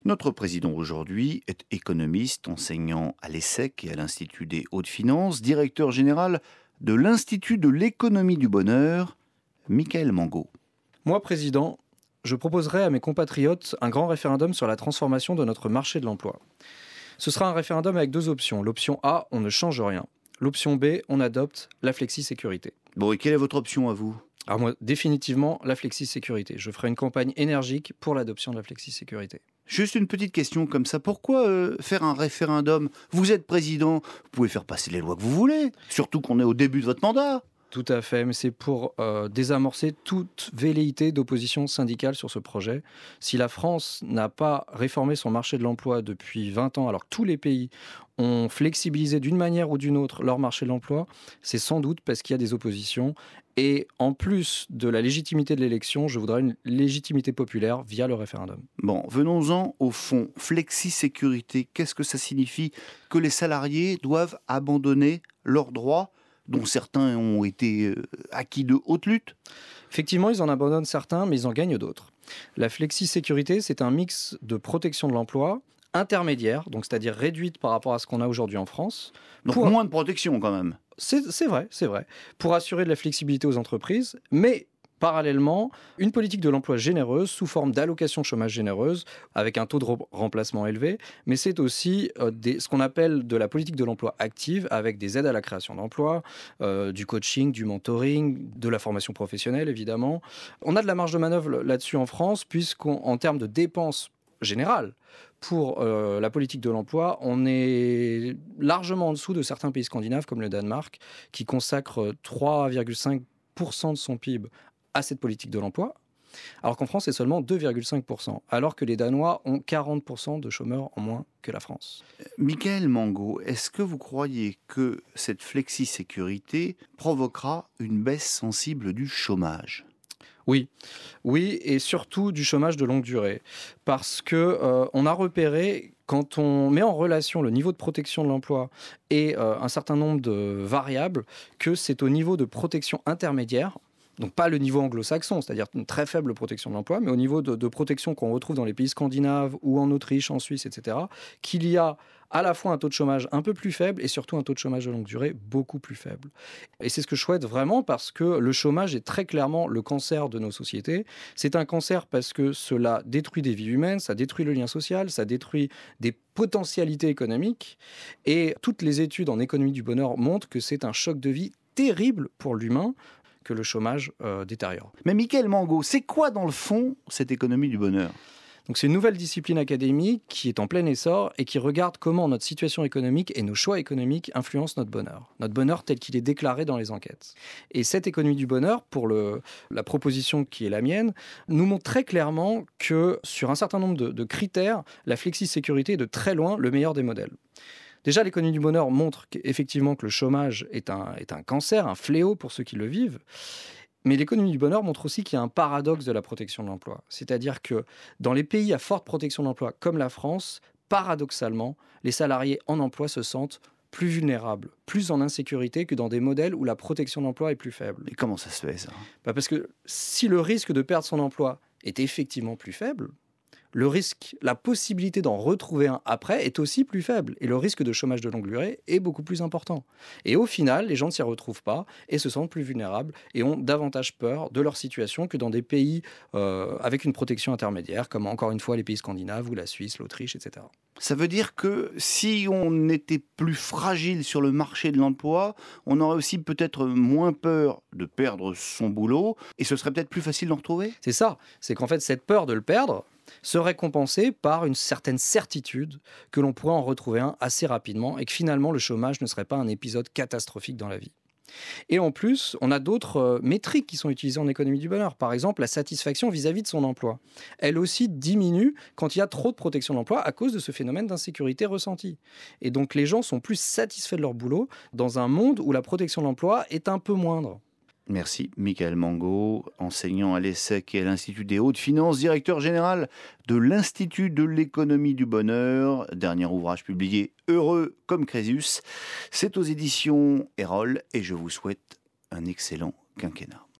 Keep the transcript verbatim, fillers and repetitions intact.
Notre président aujourd'hui est économiste, enseignant à l'ESSEC et à l'Institut des Hautes Finances, directeur général de l'Institut de l'économie du bonheur, Mickaël Mangot. Moi, président, je proposerai à mes compatriotes un grand référendum sur la transformation de notre marché de l'emploi. Ce sera un référendum avec deux options. L'option A, on ne change rien. L'option B, on adopte la flexi-sécurité. Bon, et quelle est votre option à vous ? Alors moi, définitivement, la flexi-sécurité. Je ferai une campagne énergique pour l'adoption de la flexi-sécurité. Juste une petite question comme ça. Pourquoi euh, faire un référendum ? Vous êtes président, vous pouvez faire passer les lois que vous voulez, surtout qu'on est au début de votre mandat. Tout à fait, mais c'est pour euh, désamorcer toute velléité d'opposition syndicale sur ce projet. Si la France n'a pas réformé son marché de l'emploi depuis vingt ans, alors que tous les pays ont flexibilisé d'une manière ou d'une autre leur marché de l'emploi, c'est sans doute parce qu'il y a des oppositions. Et en plus de la légitimité de l'élection, je voudrais une légitimité populaire via le référendum. Bon, venons-en au fond. Flexi-sécurité, qu'est-ce que ça signifie ? Que les salariés doivent abandonner leurs droits, dont certains ont été euh, acquis de haute lutte ? Effectivement, ils en abandonnent certains, mais ils en gagnent d'autres. La flexi-sécurité, c'est un mix de protection de l'emploi intermédiaire, donc c'est-à-dire réduite par rapport à ce qu'on a aujourd'hui en France. Donc pour... moins de protection quand même. C'est, c'est vrai, c'est vrai. Pour assurer de la flexibilité aux entreprises, mais parallèlement, une politique de l'emploi généreuse sous forme d'allocation chômage généreuse avec un taux de re- remplacement élevé, mais c'est aussi euh, des, ce qu'on appelle de la politique de l'emploi active avec des aides à la création d'emplois, euh, du coaching, du mentoring, de la formation professionnelle évidemment. On a de la marge de manœuvre là-dessus en France puisqu'en termes de dépenses générales, pour euh, la politique de l'emploi, on est largement en dessous de certains pays scandinaves comme le Danemark, qui consacre trois virgule cinq pour cent de son P I B à cette politique de l'emploi, alors qu'en France, c'est seulement deux virgule cinq pour cent, alors que les Danois ont quarante pour cent de chômeurs en moins que la France. Mickaël Mangot, est-ce que vous croyez que cette flexi-sécurité provoquera une baisse sensible du chômage ? Oui, oui, et surtout du chômage de longue durée, parce que euh, on a repéré, quand on met en relation le niveau de protection de l'emploi et euh, un certain nombre de variables, que c'est au niveau de protection intermédiaire, donc pas le niveau anglo-saxon, c'est-à-dire une très faible protection de l'emploi, mais au niveau de, de protection qu'on retrouve dans les pays scandinaves ou en Autriche, en Suisse, et cetera, qu'il y a à la fois un taux de chômage un peu plus faible et surtout un taux de chômage de longue durée beaucoup plus faible. Et c'est ce que je souhaite vraiment parce que le chômage est très clairement le cancer de nos sociétés. C'est un cancer parce que cela détruit des vies humaines, ça détruit le lien social, ça détruit des potentialités économiques. Et toutes les études en économie du bonheur montrent que c'est un choc de vie terrible pour l'humain que le chômage euh, détériore. Mais Mickaël Mangot, c'est quoi dans le fond cette économie du bonheur ? Donc c'est une nouvelle discipline académique qui est en plein essor et qui regarde comment notre situation économique et nos choix économiques influencent notre bonheur. Notre bonheur tel qu'il est déclaré dans les enquêtes. Et cette économie du bonheur, pour le, la proposition qui est la mienne, nous montre très clairement que sur un certain nombre de, de critères, la flexi-sécurité est de très loin le meilleur des modèles. Déjà, l'économie du bonheur montre qu'effectivement que le chômage est un, est un cancer, un fléau pour ceux qui le vivent. Mais l'économie du bonheur montre aussi qu'il y a un paradoxe de la protection de l'emploi. C'est-à-dire que dans les pays à forte protection de l'emploi, comme la France, paradoxalement, les salariés en emploi se sentent plus vulnérables, plus en insécurité que dans des modèles où la protection de l'emploi est plus faible. Et comment ça se fait, ça ? Bah parce que si le risque de perdre son emploi est effectivement plus faible, le risque, la possibilité d'en retrouver un après est aussi plus faible. Et le risque de chômage de longue durée est beaucoup plus important. Et au final, les gens ne s'y retrouvent pas et se sentent plus vulnérables et ont davantage peur de leur situation que dans des pays euh, avec une protection intermédiaire, comme encore une fois les pays scandinaves ou la Suisse, l'Autriche, et cetera. Ça veut dire que si on était plus fragile sur le marché de l'emploi, on aurait aussi peut-être moins peur de perdre son boulot et ce serait peut-être plus facile d'en retrouver ? C'est ça, c'est qu'en fait cette peur de le perdre serait compensée par une certaine certitude que l'on pourrait en retrouver un assez rapidement et que finalement le chômage ne serait pas un épisode catastrophique dans la vie. Et en plus, on a d'autres euh, métriques qui sont utilisées en économie du bonheur. Par exemple, la satisfaction vis-à-vis de son emploi. Elle aussi diminue quand il y a trop de protection de l'emploi à cause de ce phénomène d'insécurité ressenti. Et donc les gens sont plus satisfaits de leur boulot dans un monde où la protection de l'emploi est un peu moindre. Merci, Mickaël Mangot, enseignant à l'ESSEC et à l'Institut des Hautes Finances, directeur général de l'Institut de l'économie du bonheur. Dernier ouvrage publié, Heureux comme Crésus. C'est aux éditions Erol et je vous souhaite un excellent quinquennat.